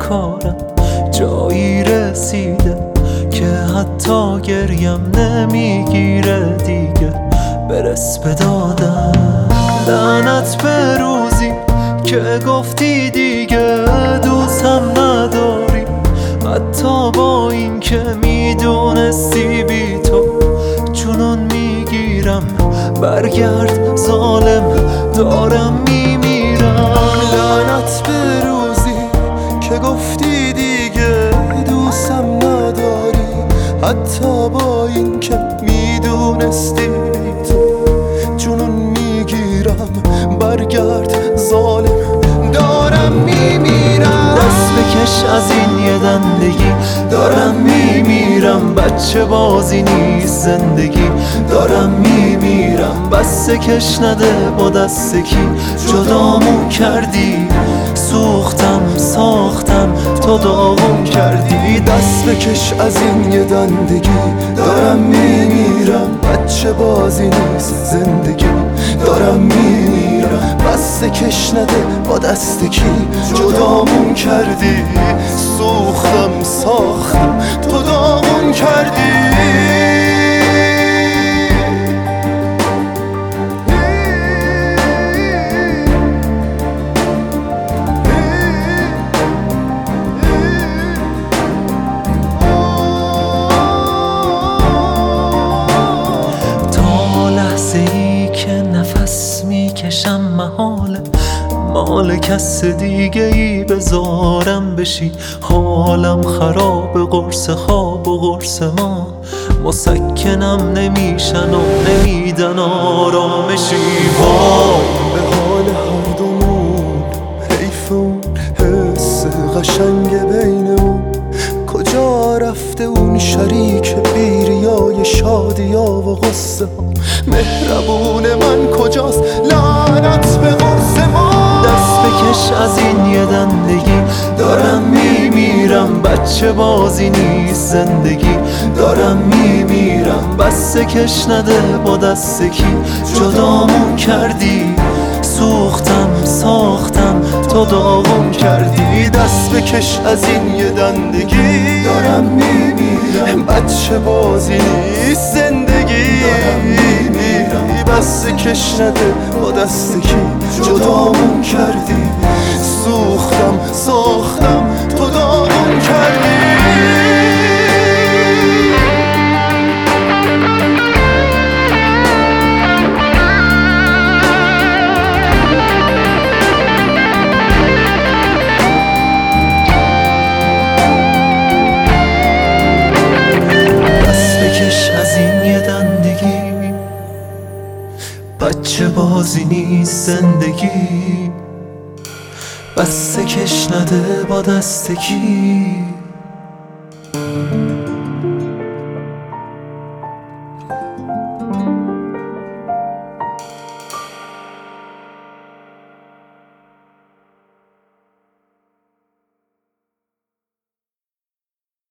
کارم جایی رسیده که حتی گریم نمیگیره دیگه. برس به دادم، لعنت به روزی که گفتی دیگه دوستم نداری، حتی با این که میدونستی بی تو جنون میگیرم. برگرد ظالم، دارم میمیرم. لعنت به روزی که گفتی دیگه دوستم نداری، حتی با این که میدونستی بی تو جنون میگیرم. برگرد ظالم، دارم میمیرم. دست بکش از این یه دندگی، دارم میمیرم. بچه بازی نیست زندگی، دارم میمیرم. بسته کش نده با دست کی جدامون کردی. سوختم ساختم تو داغون کردی. دست بکش از این یه دندگی، دارم میمیرم. بچه بازی نیست زندگی، دارم میمیرم. بسته کش نده با دست کی جدامون کردی. سوختم ساختم تو داغون کردی. میکشم محاله مال کس دیگه ای بذارم بشی. حالم خراب، قرص خواب و قرص ما مسکنم نمیشن و نمیدن آرامشی. به حال هر دومون حیف اون حس قشنگ بینمون. کجا رفته اون شریک بیریای شادیا و غصه ها؟ مهربون من کجاست؟ لعنت به قرص ما. دست بکش از این یه دندگی، دارم میمیرم. بچه بازی نیست زندگی، دارم میمیرم. بسته کش نده با دست کی جدامون کردی. سوختم ساختم تو داغون کردی. دست بکش از این یه دندگی، دارم میمیرم. بچه بازی نیست زندگی، دارم میمیرم. بسته کش نده با دست کی جدامون کردی. سوختم ساختم تو داغون کردی. بچه بازی نیست زندگی، بسته کش نده با دست کی